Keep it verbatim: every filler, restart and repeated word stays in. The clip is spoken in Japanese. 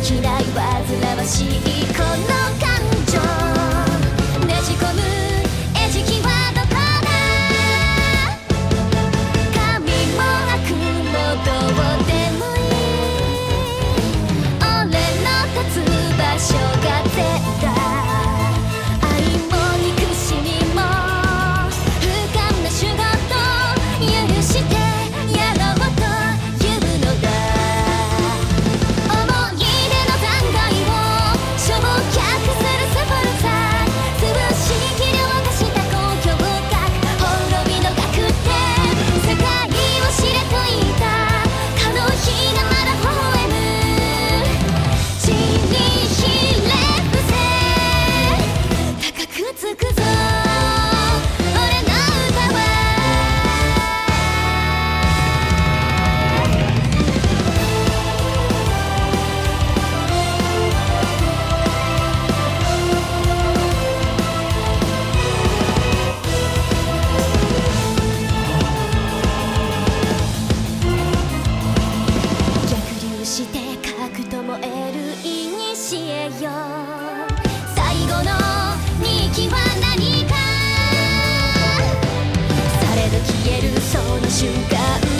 きない煩わしいこの感情ねじ込む餌食はどこだ神も悪もどうでもいい俺の立つ場所が絶対愛も憎しみも不完な仕事許してやろうというのだ思い出の残骸を焼却するスポルツァ潰しきりをした公共学滅びの学って世界を知れと言ったかの日がまだ微笑む地にひれ伏せ高くつくぞ俺の歌は逆流して核と燃える古よ最後の日記は何かされる消えるその瞬間